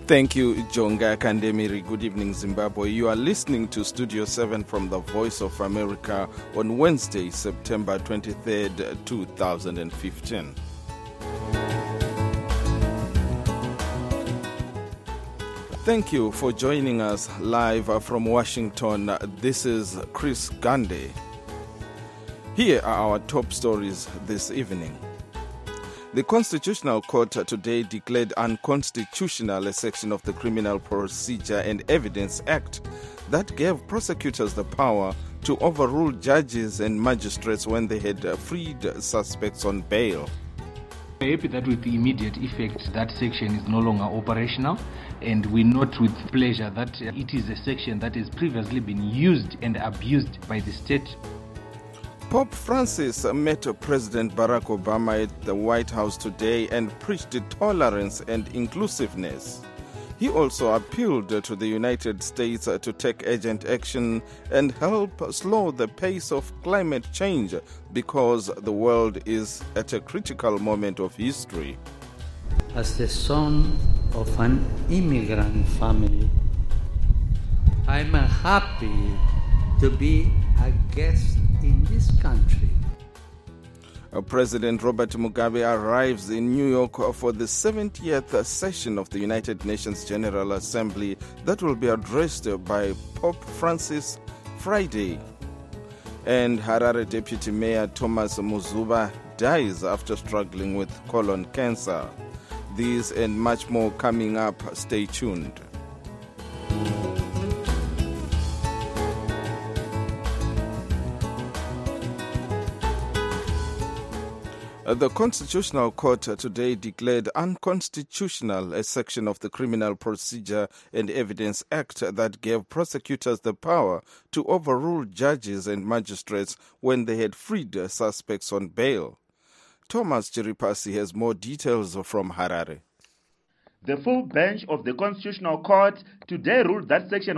Thank you, Jonga Kandemiri. Good evening, Zimbabwe. You are listening to Studio 7 from the Voice of America on Wednesday, September 23rd, 2015. Thank you for joining us live from Washington. This is Chris Gande. Here are our top stories this evening. The Constitutional Court today declared unconstitutional a section of the Criminal Procedure and Evidence Act that gave prosecutors the power to overrule judges and magistrates when they had freed suspects on bail. We're happy that with the immediate effect that section is no longer operational, and we note with pleasure that it is a section that has previously been used and abused by the state. Pope Francis met President Barack Obama at the White House today and preached tolerance and inclusiveness. He also appealed to the United States to take urgent action and help slow the pace of climate change because the world is at a critical moment of history. As the son of an immigrant family, I'm happy to be a guest in this country. President Robert Mugabe arrives in New York for the 70th session of the United Nations General Assembly that will be addressed by Pope Francis Friday. And Harare Deputy Mayor Thomas Muzuba dies after struggling with colon cancer. These and much more coming up. Stay tuned. The Constitutional Court today declared unconstitutional a section of the Criminal Procedure and Evidence Act that gave prosecutors the power to overrule judges and magistrates when they had freed suspects on bail. Thomas Chiripasi has more details from Harare. The full bench of the Constitutional Court today ruled that Section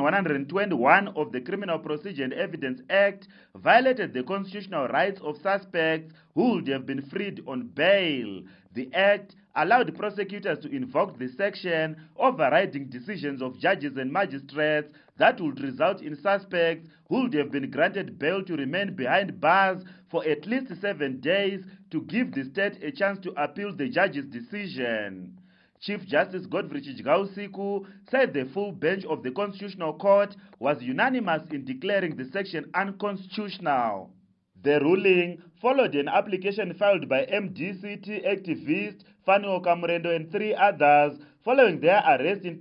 121 of the Criminal Procedure and Evidence Act violated the constitutional rights of suspects who would have been freed on bail. The Act allowed prosecutors to invoke the section, overriding decisions of judges and magistrates that would result in suspects who would have been granted bail to remain behind bars for at least 7 days to give the state a chance to appeal the judge's decision. Chief Justice Godfrey Chijgausiku said the full bench of the Constitutional Court was unanimous in declaring the section unconstitutional. The ruling followed an application filed by MDCT activist Fanuo Kamurendo and 3 others following their arrest in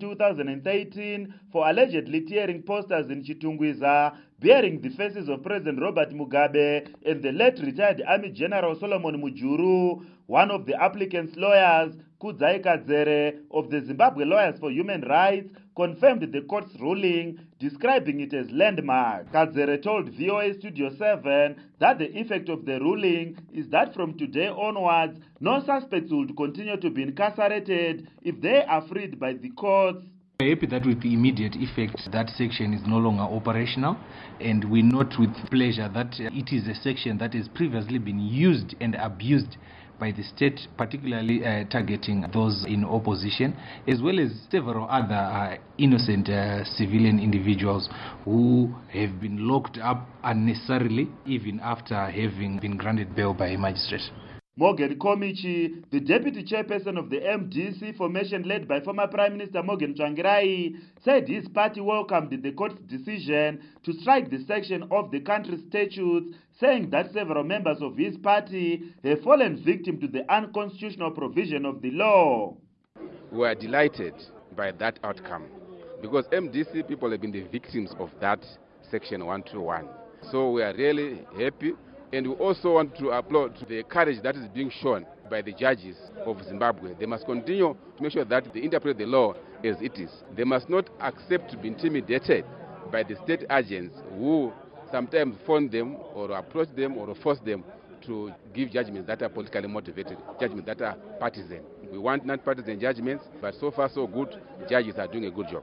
2013 for allegedly tearing posters in Chitungwiza bearing the faces of President Robert Mugabe and the late retired Army General Solomon Mujuru. One of the applicants' lawyers, Kudzai Kadzere of the Zimbabwe Lawyers for Human Rights, confirmed the court's ruling, describing it as landmark. Kadzere told VOA Studio 7 that the effect of the ruling is that from today onwards, no suspects will continue to be incarcerated if they are freed by the courts. We're happy that with the immediate effect that section is no longer operational, and we note with pleasure that it is a section that has previously been used and abused by the state, particularly targeting those in opposition, as well as several other innocent civilian individuals who have been locked up unnecessarily, even after having been granted bail by a magistrate. Morgan Komichi, the deputy chairperson of the MDC formation led by former Prime Minister Morgan Tsvangirai, said his party welcomed the court's decision to strike the section of the country's statutes, saying that several members of his party have fallen victim to the unconstitutional provision of the law. We are delighted by that outcome because MDC people have been the victims of that section 121. So we are really happy. And we also want to applaud the courage that is being shown by the judges of Zimbabwe. They must continue to make sure that they interpret the law as it is. They must not accept to be intimidated by the state agents who sometimes phone them or approach them or force them to give judgments that are politically motivated, judgments that are partisan. We want non-partisan judgments, but so far so good. Judges are doing a good job.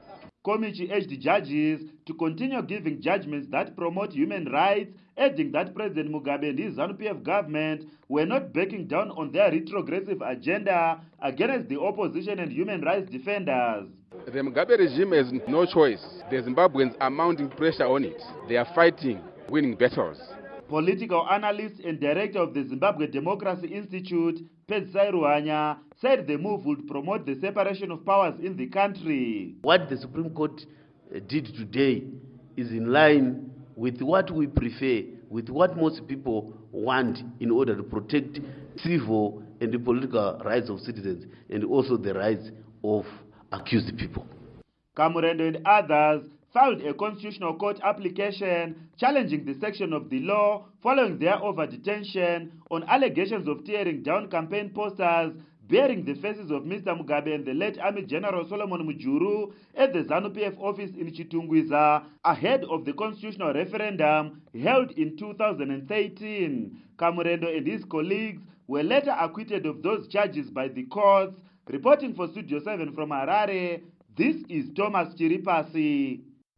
Komichi urged judges to continue giving judgments that promote human rights, adding that President Mugabe and his ZANU-PF government were not backing down on their retrogressive agenda against the opposition and human rights defenders. The Mugabe regime has no choice. The Zimbabweans are mounting pressure on it. They are fighting, winning battles. Political analyst and director of the Zimbabwe Democracy Institute, Pedzai Ruhanya, said the move would promote the separation of powers in the country. What the Supreme Court did today is in line with what we prefer, with what most people want in order to protect civil and the political rights of citizens and also the rights of accused people. Kamurendo and others filed a constitutional court application challenging the section of the law following their over-detention on allegations of tearing down campaign posters bearing the faces of Mr. Mugabe and the late Army General Solomon Mujuru at the ZANU-PF office in Chitungwiza ahead of the constitutional referendum held in 2013. Kamurendo and his colleagues were later acquitted of those charges by the courts. Reporting for Studio 7 from Harare, this is Thomas Chiripasi.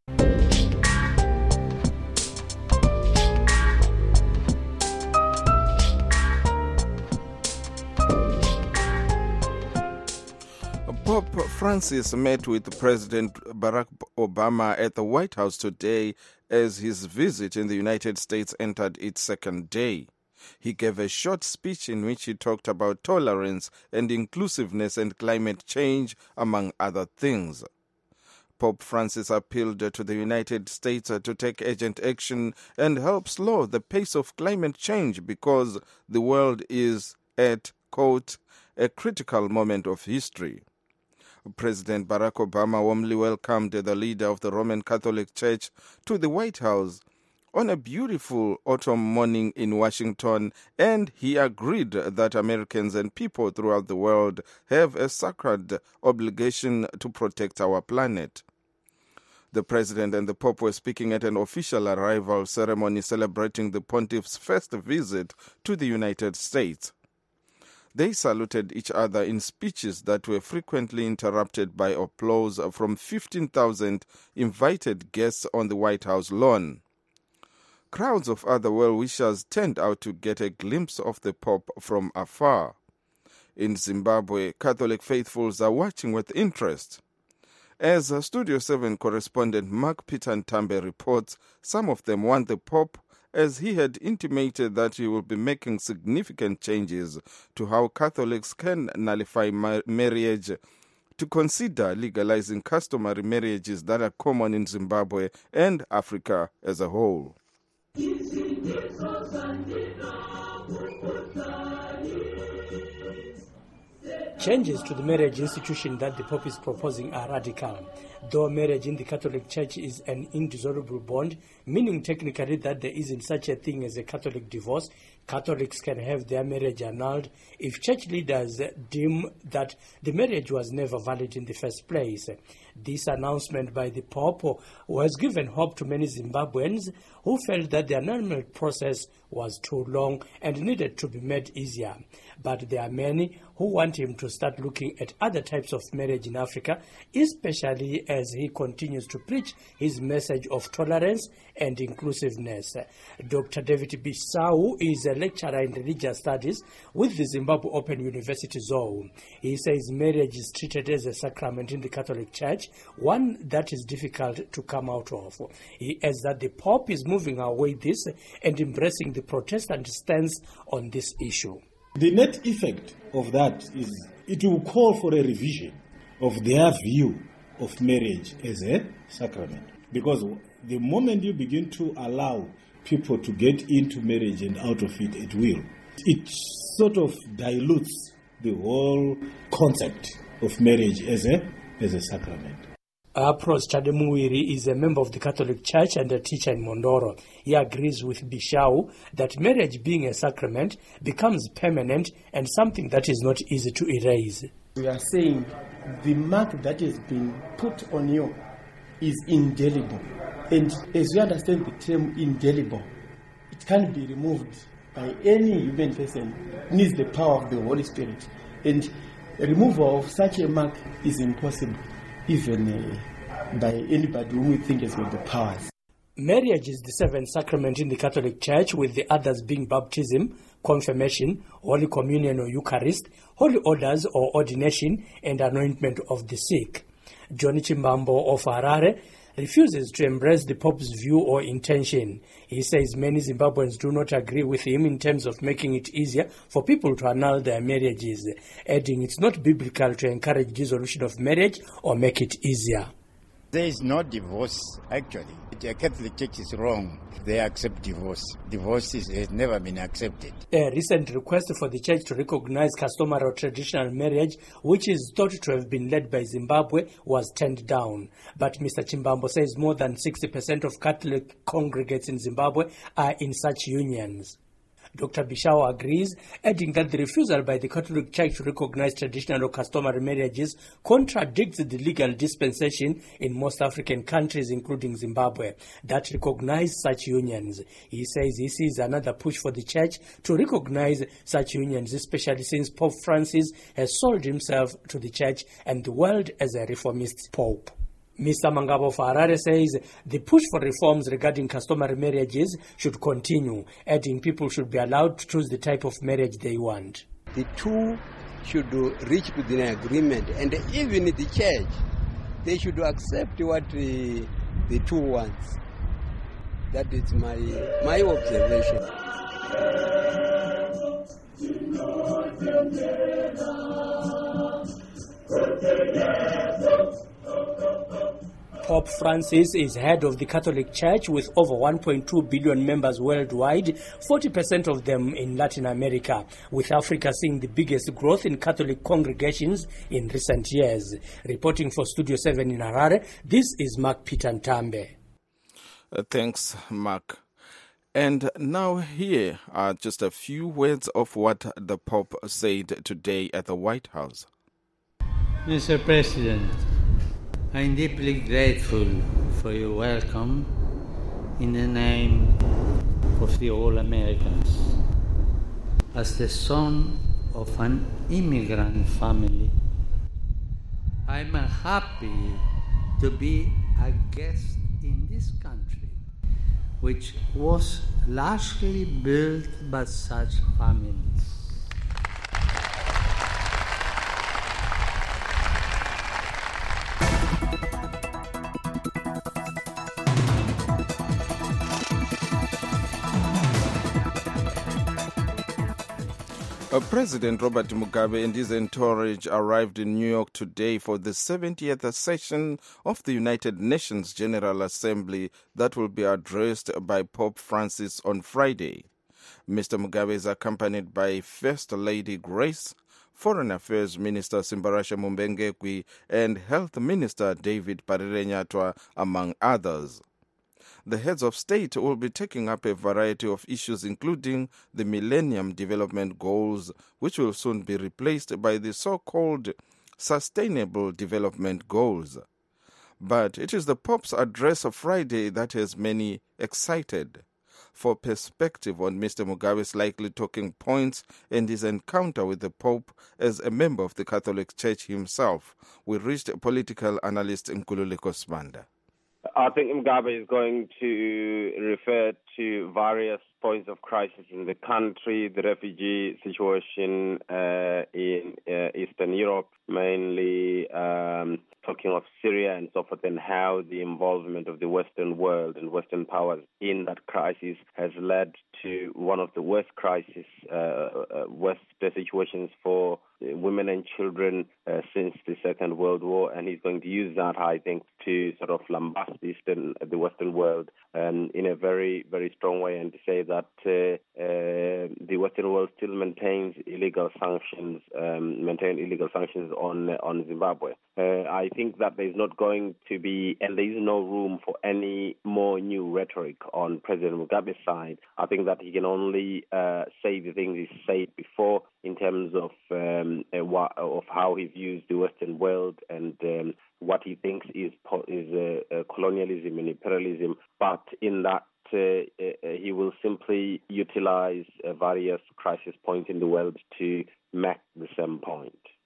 Pope Francis met with President Barack Obama at the White House today as his visit in the United States entered its second day. He gave a short speech in which he talked about tolerance and inclusiveness and climate change, among other things. Pope Francis appealed to the United States to take urgent action and help slow the pace of climate change because the world is at, quote, a critical moment of history. President Barack Obama warmly welcomed the leader of the Roman Catholic Church to the White House on a beautiful autumn morning in Washington, and he agreed that Americans and people throughout the world have a sacred obligation to protect our planet. The President and the Pope were speaking at an official arrival ceremony celebrating the Pontiff's first visit to the United States. They saluted each other in speeches that were frequently interrupted by applause from 15,000 invited guests on the White House lawn. Crowds of other well-wishers turned out to get a glimpse of the Pope from afar. In Zimbabwe, Catholic faithfuls are watching with interest. As Studio 7 correspondent Mark Peter Ntambe reports, some of them want the Pope, as he had intimated that he will be making significant changes to how Catholics can nullify marriage, to consider legalizing customary marriages that are common in Zimbabwe and Africa as a whole. Changes to the marriage institution that the Pope is proposing are radical. Though marriage in the Catholic Church is an indissoluble bond, meaning technically that there isn't such a thing as a Catholic divorce, Catholics can have their marriage annulled if church leaders deem that the marriage was never valid in the first place. This announcement by the Pope was given hope to many Zimbabweans who felt that the annulment process was too long and needed to be made easier. But there are many who want him to start looking at other types of marriage in Africa, especially as he continues to preach his message of tolerance and inclusiveness. Dr. David Bisau is a lecturer in religious studies with the Zimbabwe Open University Zoo. He says marriage is treated as a sacrament in the Catholic Church, one that is difficult to come out of. He adds that the Pope is moving away this and embracing the Protestant stance on this issue. The net effect of that is it will call for a revision of their view of marriage as a sacrament. Because the moment you begin to allow people to get into marriage and out of it at will, it sort of dilutes the whole concept of marriage as a sacrament. Pros Chademuwiri is a member of the Catholic Church and a teacher in Mondoro. He agrees with Bishau that marriage being a sacrament becomes permanent and something that is not easy to erase. We are saying the mark that has been put on you is indelible. And as you understand the term indelible, it can't be removed by any human person. It needs the power of the Holy Spirit. And removal of such a mark is impossible, even by anybody whom we think has got the powers. Marriage is the seventh sacrament in the Catholic Church, with the others being baptism, confirmation, Holy Communion or Eucharist, holy orders or ordination, and anointment of the sick. Johnny Chimbambo of Harare refuses to embrace the Pope's view or intention. He says many Zimbabweans do not agree with him in terms of making it easier for people to annul their marriages, adding it's not biblical to encourage dissolution of marriage or make it easier. There is no divorce, actually. The Catholic Church is wrong. They accept divorce. Divorce has never been accepted. A recent request for the church to recognize customary or traditional marriage, which is thought to have been led by Zimbabwe, was turned down. But Mr. Chimbambo says more than 60% of Catholic congregates in Zimbabwe are in such unions. Dr. Bishao agrees, adding that the refusal by the Catholic Church to recognize traditional or customary marriages contradicts the legal dispensation in most African countries, including Zimbabwe, that recognize such unions. He says he sees another push for the Church to recognize such unions, especially since Pope Francis has sold himself to the Church and the world as a reformist Pope. Mr. Mangabo of Harare says the push for reforms regarding customary marriages should continue, adding people should be allowed to choose the type of marriage they want. The two should reach to an agreement, and even the church, they should accept what the two wants. That is my observation. Pope Francis is head of the Catholic Church with over 1.2 billion members worldwide, 40% of them in Latin America, with Africa seeing the biggest growth in Catholic congregations in recent years. Reporting for Studio 7 in Harare, this is Mark Peter Ntambe. Thanks, Mark. And now here are just a few words of what the Pope said today at the White House. Mr. President, I'm deeply grateful for your welcome in the name of the All Americans. As the son of an immigrant family, I'm happy to be a guest in this country, which was largely built by such families. President Robert Mugabe and his entourage arrived in New York today for the 70th session of the United Nations General Assembly that will be addressed by Pope Francis on Friday. Mr. Mugabe is accompanied by First Lady Grace, Foreign Affairs Minister Simbarasha Mumbengekwi, and Health Minister David Parirenyatwa, among others. The heads of state will be taking up a variety of issues, including the Millennium Development Goals, which will soon be replaced by the so-called Sustainable Development Goals. But it is the Pope's address of Friday that has many excited. For perspective on Mr. Mugabe's likely talking points and his encounter with the Pope as a member of the Catholic Church himself, we reached political analyst Nkululeko Sibanda. I think Mugabe is going to refer to various points of crisis in the country, the refugee situation in Eastern Europe, mainly talking of Syria and so forth, and how the involvement of the Western world and Western powers in that crisis has led to one of the worst crises, worst situations for women and children since the Second World War, and he's going to use that, I think, to sort of lambast the Western world in a very, very strong way, and to say that the Western world still maintains illegal sanctions, on Zimbabwe. I think that there's not going to be, and there is no room for any more new rhetoric on President Mugabe's side. I think that he can only say the things he said before in terms of how he views the Western world and what he thinks is colonialism and imperialism. But in that, he will simply utilize various crisis points in the world to make the same point.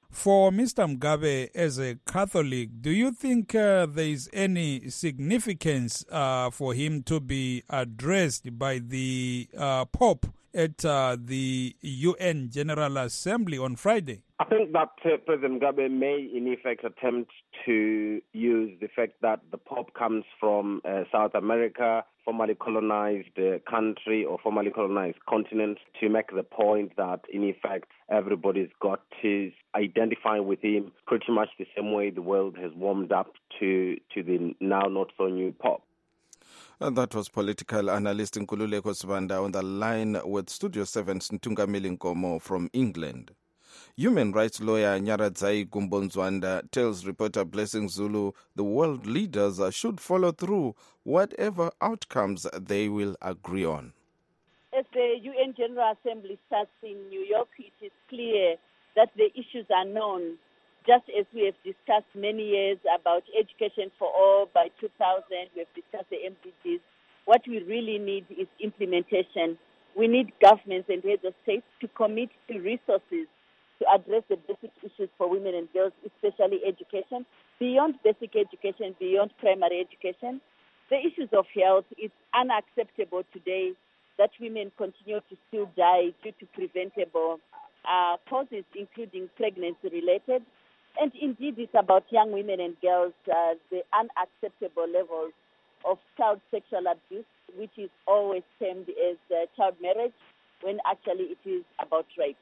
For Mr. Mugabe, as a Catholic, do you think there is any significance for him to be addressed by the Pope at the UN General Assembly on Friday? I think that President Mugabe may, in effect, attempt to use the fact that the Pope comes from South America, formerly colonized country or formerly colonized continent, to make the point that, in effect, everybody's got to identify with him pretty much the same way the world has warmed up to the now not-so-new Pope. That was political analyst Nkululeko Sibanda on the line with Studio 7's Ntungamili Nkomo from England. Human rights lawyer Nyaradzai Gumbonzwanda tells reporter Blessing Zulu the world leaders should follow through whatever outcomes they will agree on. As the UN General Assembly starts in New York, it is clear that the issues are known, just as we have discussed many years about education for all by 2000, we have discussed the MDGs. What we really need is implementation. We need governments and heads of state to commit to resources to address the basic issues for women and girls, especially education. Beyond basic education, beyond primary education, the issues of health, it's unacceptable today that women continue to still die due to preventable causes, including pregnancy-related. And indeed, it's about young women and girls, the unacceptable levels of child sexual abuse, which is always termed as child marriage, when actually it is about rape.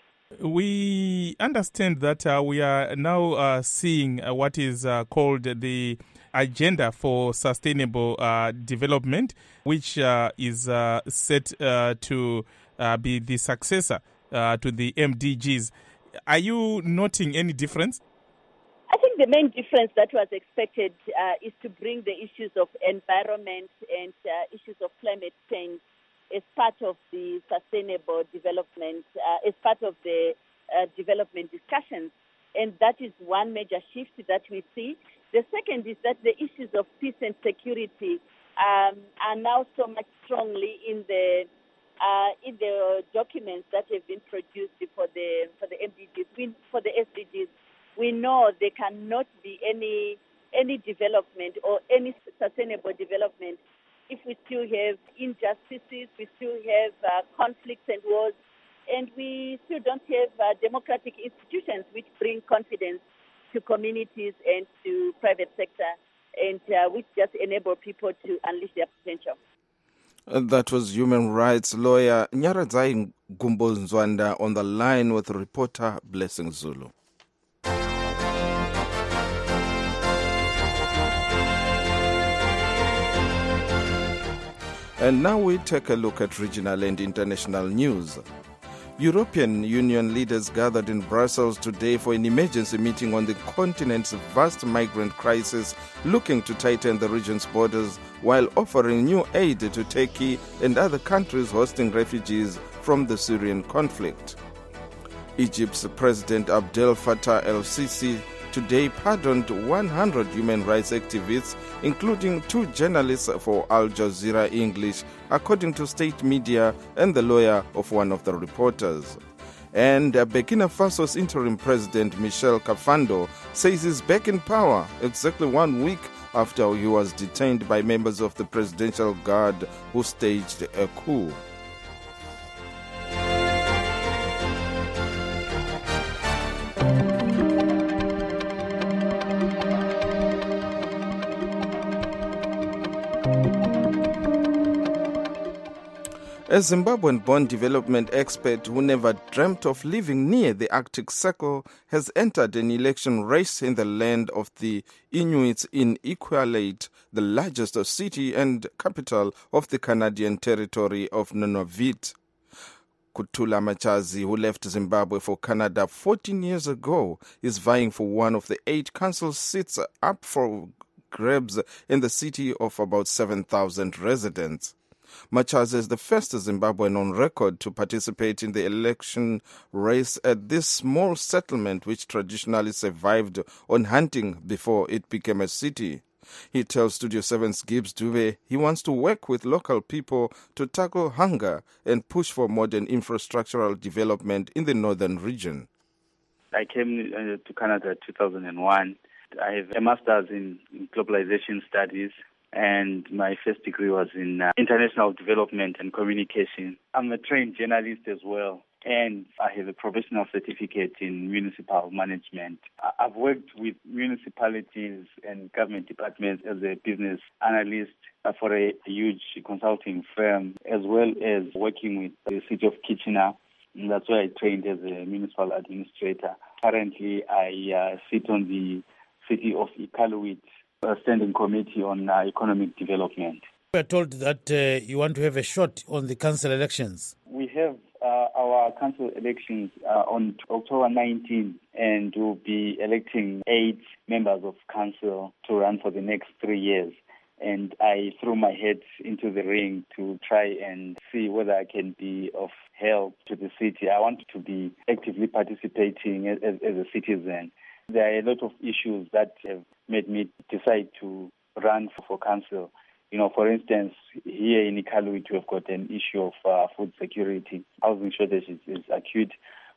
We understand that we are now seeing what is called the Agenda for Sustainable Development, which is set to be the successor to the MDGs. Are you noting any difference? I think the main difference that was expected is to bring the issues of environment and issues of climate change as part of the sustainable development, as part of the development discussions. And that is one major shift that we see. The second is that the issues of peace and security are now so much strongly in the documents that have been produced for the MDGs. For the SDGs, we know there cannot be any development or any sustainable development if we still have injustices, we still have conflicts and wars, and we still don't have democratic institutions which bring confidence to communities and to private sector, and which just enable people to unleash their potential. That was human rights lawyer Nyaradzai Gumbonzwanda on the line with reporter Blessing Zulu. And now we take a look at regional and international news. European Union leaders gathered in Brussels today for an emergency meeting on the continent's vast migrant crisis, looking to tighten the region's borders while offering new aid to Turkey and other countries hosting refugees from the Syrian conflict. Egypt's President Abdel Fattah el-Sisi today pardoned 100 human rights activists, including 2 journalists for Al Jazeera English, according to state media and the lawyer of one of the reporters. And Burkina Faso's interim president, Michel Kafando, says he's back in power exactly 1 week after he was detained by members of the Presidential Guard who staged a coup. A Zimbabwean-born development expert who never dreamt of living near the Arctic Circle has entered an election race in the land of the Inuits in Iqaluit, the largest city and capital of the Canadian territory of Nunavut. Kutula Machazi, who left Zimbabwe for Canada 14 years ago, is vying for one of the 8 council seats up for grabs in the city of about 7,000 residents. Machazi is the first Zimbabwean on record to participate in the election race at this small settlement which traditionally survived on hunting before it became a city. He tells Studio 7's Gibbs Dube he wants to work with local people to tackle hunger and push for modern infrastructural development in the northern region. I came to Canada in 2001. I have a master's in globalization studies, and my first degree was in international development and communication. I'm a trained journalist as well, and I have a professional certificate in municipal management. I've worked with municipalities and government departments as a business analyst for a huge consulting firm, as well as working with the city of Kitchener. And that's where I trained as a municipal administrator. Currently, I sit on the city of Iqaluit Standing Committee on Economic Development. We are told that you want to have a shot on the council elections. We have our council elections on October 19, and we'll be electing 8 members of council to run for the next 3 years. And I threw my head into the ring to try and see whether I can be of help to the city. I want to be actively participating as a citizen. There are a lot of issues that have made me decide to run for council. You know, for instance, here in Iqaluit, we've got an issue of food security. Housing shortage is acute.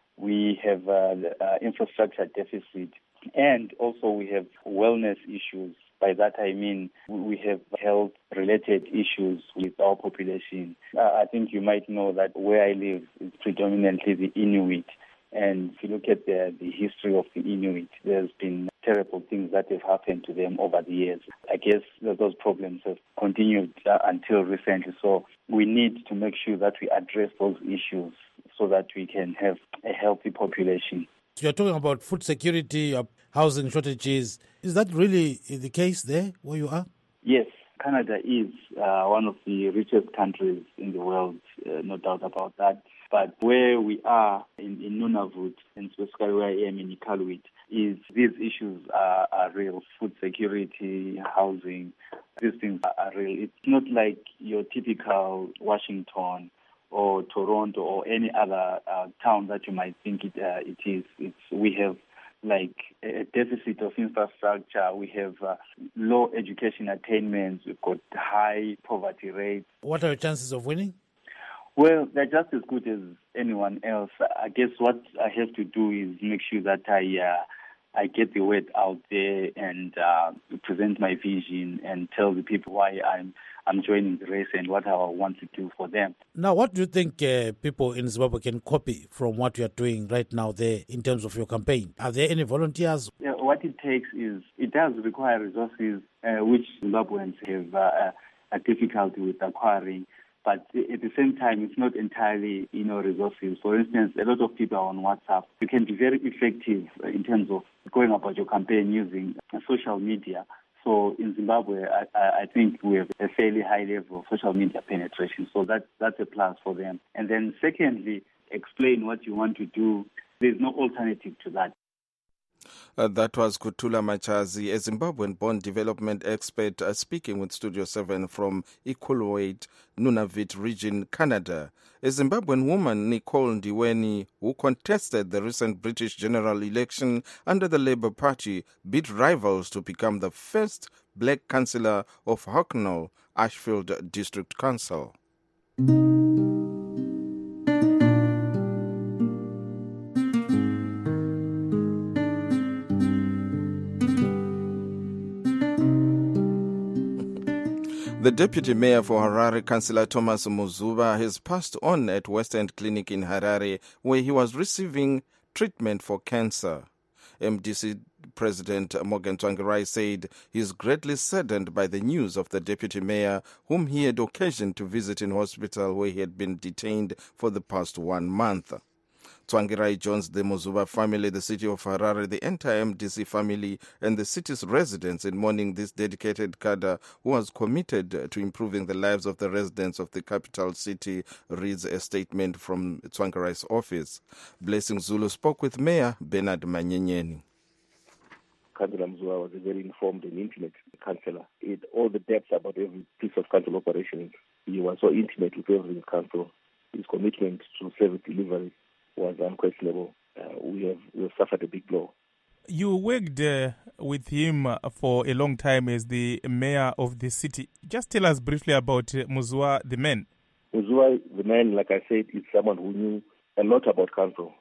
We have infrastructure deficit, and also we have wellness issues. By that I mean we have health-related issues with our population. I think you might know that where I live is predominantly the Inuit. And if you look at the history of the Inuit, there's been terrible things that have happened to them over the years. I guess that those problems have continued until recently. So we need to make sure that we address those issues so that we can have a healthy population. You're talking about food security, housing shortages. Is that really the case there where you are? Yes, Canada is one of the richest countries in the world, no doubt about that. But where we are in Nunavut, and specifically where I am in Iqaluit, is these issues are real. Food security, housing, these things are real. It's not like your typical Washington or Toronto or any other town that you might think it is. We have like a deficit of infrastructure. We have low education attainments. We've got high poverty rates. What are your chances of winning? Well, they're just as good as anyone else. I guess what I have to do is make sure that I get the word out there and present my vision and tell the people why I'm joining the race and what I want to do for them. Now, what do you think people in Zimbabwe can copy from what you are doing right now there in terms of your campaign? Are there any volunteers? Yeah, what it takes is, it does require resources, which Zimbabweans have a difficulty with acquiring. But at the same time, it's not entirely, resources. For instance, a lot of people are on WhatsApp. You can be very effective in terms of going about your campaign using social media. So in Zimbabwe, I think we have a fairly high level of social media penetration. So that's a plus for them. And then secondly, explain what you want to do. There's no alternative to that. That was Kutula Machazi, a Zimbabwean-born development expert, speaking with Studio 7 from Iqaluit, Nunavut region, Canada. A Zimbabwean woman, Nicole Ndiweni, who contested the recent British general election under the Labour Party, beat rivals to become the first black councillor of Hucknall, Ashfield District Council. The deputy mayor for Harare, Councillor Thomas Muzuba, has passed on at West End Clinic in Harare, where he was receiving treatment for cancer. MDC President Morgan Tsvangirai said he is greatly saddened by the news of the deputy mayor, whom he had occasion to visit in hospital where he had been detained for the past 1 month. Tsvangirai joins the Muzuba family, the city of Harare, the entire MDC family, and the city's residents in mourning this dedicated cadre who was committed to improving the lives of the residents of the capital city, reads a statement from Tsvangirai's office. Blessing Zulu spoke with Mayor Bernard Manyenyeni. Councillor Muzuba was a very informed and intimate councillor. All the depths about every piece of council operations. He was so intimate with every council. His commitment to service delivery was unquestionable. We have suffered a big blow. You worked with him for a long time as the mayor of the city. Just tell us briefly about Muzuba the man. Muzuba the man, like I said, is someone who knew a lot about council.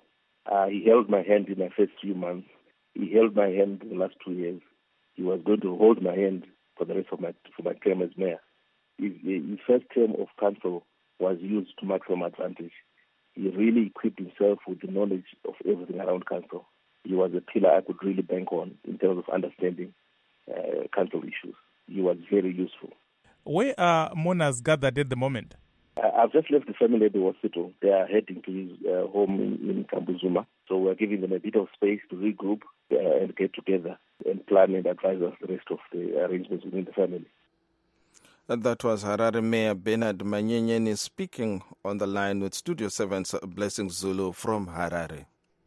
He held my hand in my first few months. He held my hand in the last 2 years. He was going to hold my hand for the rest of my term as mayor. His first term of council was used to maximum advantage. He really equipped himself with the knowledge of everything around council. He was a pillar I could really bank on in terms of understanding council issues. He was very useful. Where are mourners gathered at the moment? I've just left the family at the hospital. They are heading to his home in Kambuzuma. So we're giving them a bit of space to regroup and get together and plan and advise us the rest of the arrangements within the family. That was Harare Mayor Bernard Manyenyeni speaking on the line with Studio 7's Blessing Zulu from Harare.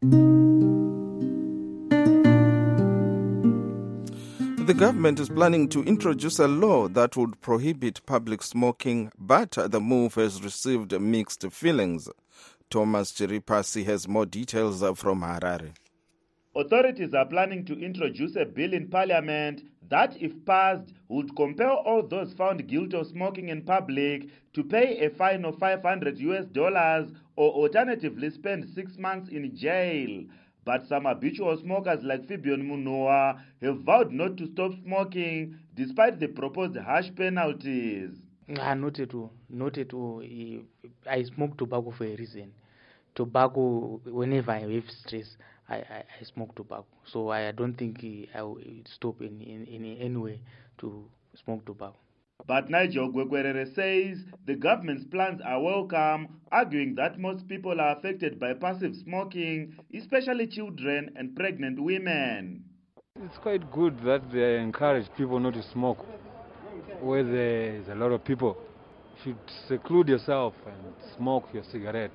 The government is planning to introduce a law that would prohibit public smoking, but the move has received mixed feelings. Thomas Chiripasi has more details from Harare. Authorities are planning to introduce a bill in parliament that, if passed, would compel all those found guilty of smoking in public to pay a fine of $500 or alternatively spend 6 months in jail. But some habitual smokers like Fibion Munoa have vowed not to stop smoking despite the proposed harsh penalties. Not at all. Not at all. I smoke tobacco for a reason. Tobacco, whenever I have stress, I smoke tobacco. So I don't think I will stop in any way to smoke tobacco. But Nigel Gwekwerere says the government's plans are welcome, arguing that most people are affected by passive smoking, especially children and pregnant women. It's quite good that they encourage people not to smoke. Where there's a lot of people, you should seclude yourself and smoke your cigarette.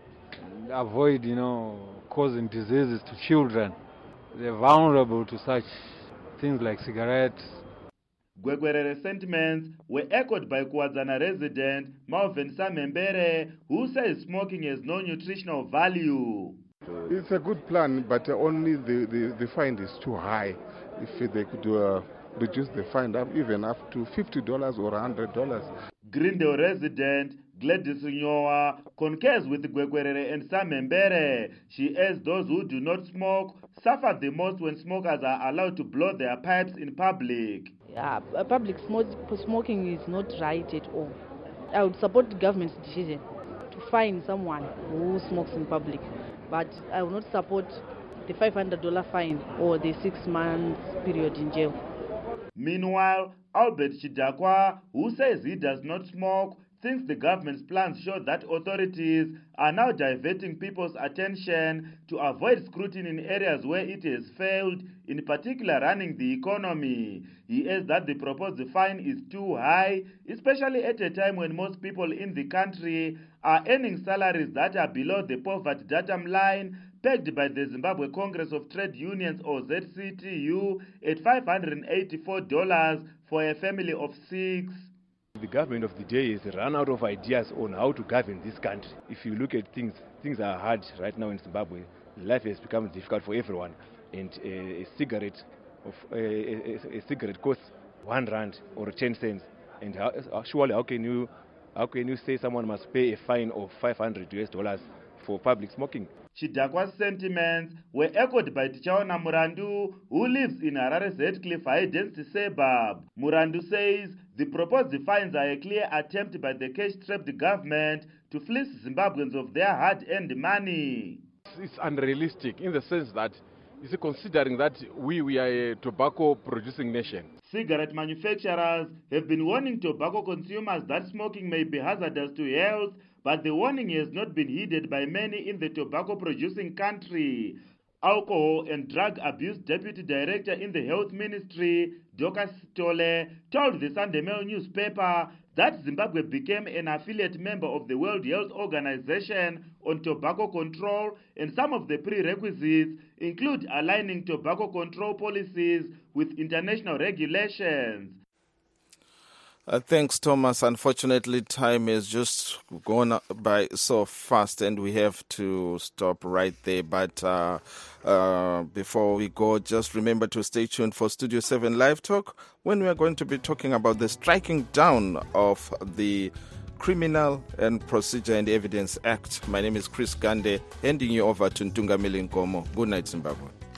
And avoid, causing diseases to children. They're vulnerable to such things like cigarettes. Gwekwerere's sentiments were echoed by Kwazana resident Malvin Samembere, who says smoking has no nutritional value. It's a good plan, but only the fine is too high. If they could reduce the fine even up to $50 or $100. Greendale resident Gladys Nyoa concurs with Gwekwerere and Samembere. She adds those who do not smoke suffer the most when smokers are allowed to blow their pipes in public. Public smoking is not right at all. I would support the government's decision to fine someone who smokes in public, but I will not support the $500 fine or the 6 months period in jail. Meanwhile, Albert Chidakwa, who says he does not smoke, thinks the government's plans show that authorities are now diverting people's attention to avoid scrutiny in areas where it has failed, in particular running the economy. He adds that the proposed fine is too high, especially at a time when most people in the country are earning salaries that are below the poverty datum line, pegged by the Zimbabwe Congress of Trade Unions, or ZCTU, at $584 for a family of 6. The government of the day has run out of ideas on how to govern this country. If you look at things are hard right now in Zimbabwe. Life has become difficult for everyone, and a cigarette costs R1 or 10 cents. And surely, how can you say someone must pay a fine of $500 for public smoking? Chidakwa's sentiments were echoed by Tichaona Murandu, who lives in Harare's Heathcliff high-density suburb. Murandu says the proposed fines are a clear attempt by the cash-strapped government to fleece Zimbabweans of their hard-earned money. It's unrealistic in the sense that, considering that we are a tobacco-producing nation. Cigarette manufacturers have been warning tobacco consumers that smoking may be hazardous to health, but the warning has not been heeded by many in the tobacco-producing country. Alcohol and Drug Abuse Deputy Director in the Health Ministry, Dorcas Tole, told the Sunday Mail newspaper that Zimbabwe became an affiliate member of the World Health Organization on tobacco control, and some of the prerequisites include aligning tobacco control policies with international regulations. Thanks, Thomas. Unfortunately, time has just gone by so fast and we have to stop right there. But before we go, just remember to stay tuned for Studio 7 Live Talk, when we are going to be talking about the striking down of the Criminal and Procedure and Evidence Act. My name is Chris Gande, handing you over to Ntungamili Nkomo. Good night, Zimbabwe.